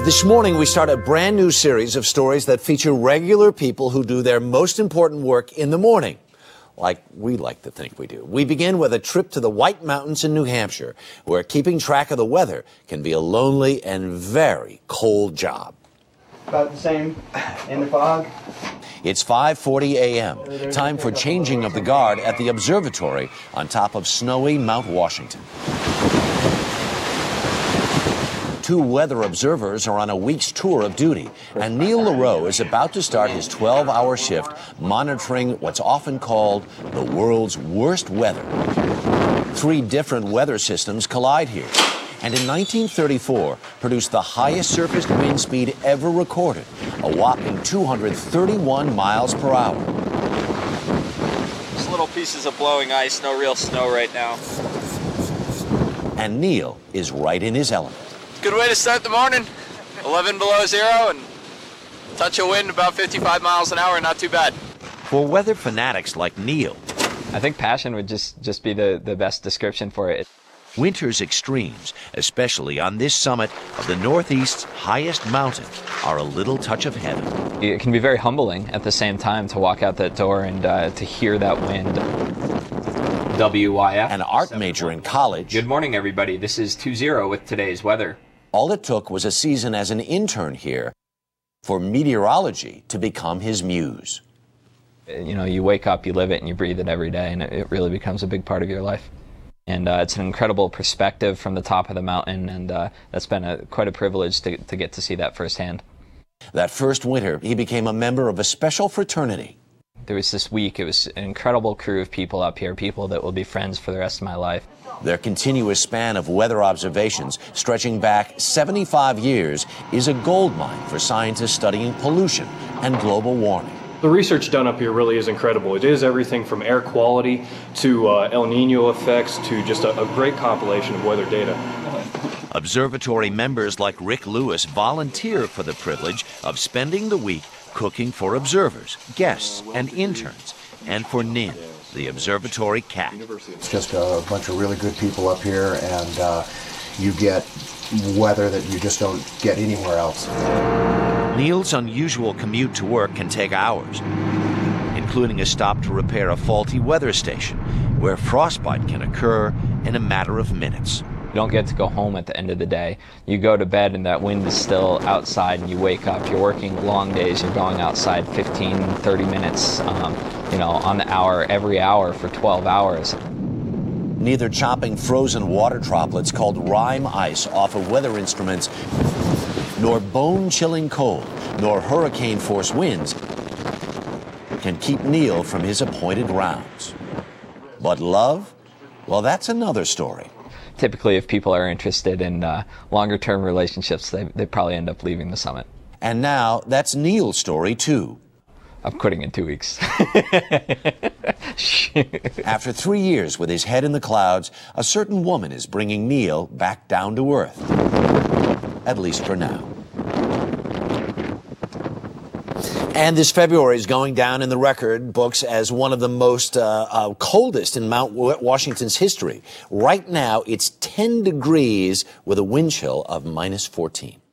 This morning, we start a brand new series of stories that feature regular people who do their most important work in the morning, like we like to think we do. We begin with a trip to the White Mountains in New Hampshire, where keeping track of the weather can be a lonely and very cold job. About the same in the fog. It's 5:40 a.m., time for changing of the guard at the observatory on top of snowy Mount Washington. Two weather observers are on a week's tour of duty, and Neil LaRoe is about to start his 12-hour shift monitoring what's often called the world's worst weather. Three different weather systems collide here, and in 1934 produced the highest surface wind speed ever recorded, a whopping 231 miles per hour. Just little pieces of blowing ice, no real snow right now. And Neil is right in his element. Good way to start the morning. 11 below zero and touch of wind about 55 miles an hour, not too bad. For weather fanatics like Neil, I think passion would just be the best description for it. winter's extremes, especially on this summit of the Northeast's highest mountain, are a little touch of heaven. It can be very humbling at the same time to walk out that door and to hear that wind. WYF. An art major in college. Good morning, everybody. This is 2-0 with today's weather. All it took was a season as an intern here for meteorology to become his muse. You know, you wake up, you live it, and you breathe it every day, and it really becomes a big part of your life. And it's an incredible perspective from the top of the mountain, and that's been quite a privilege to get to see that firsthand. That first winter, he became a member of a special fraternity. There was this week, it was an incredible crew of people up here, people that will be friends for the rest of my life. Their continuous span of weather observations, stretching back 75 years, is a goldmine for scientists studying pollution and global warming. The research done up here really is incredible. It is everything from air quality to El Nino effects to just a great compilation of weather data. Observatory members like Rick Lewis volunteer for the privilege of spending the week cooking for observers, guests, and interns, and for Nin, the observatory cat. It's just a bunch of really good people up here, and you get weather that you just don't get anywhere else. Neil's unusual commute to work can take hours, including a stop to repair a faulty weather station, where frostbite can occur in a matter of minutes. You don't get to go home at the end of the day. You go to bed and that wind is still outside, and you wake up. You're working long days. You're going outside 15, 30 minutes, you know, on the hour, every hour for 12 hours. Neither chopping frozen water droplets called rime ice off of weather instruments, nor bone-chilling cold, nor hurricane-force winds can keep Neil from his appointed rounds. But love? Well, that's another story. Typically, if people are interested in longer-term relationships, they probably end up leaving the summit. And now, that's Neil's story, too. I'm quitting in 2 weeks. After 3 years with his head in the clouds, a certain woman is bringing Neil back down to earth. At least for now. And this February is going down in the record books as one of the most coldest in Mount Washington's history. Right now, it's 10 degrees with a wind chill of -14.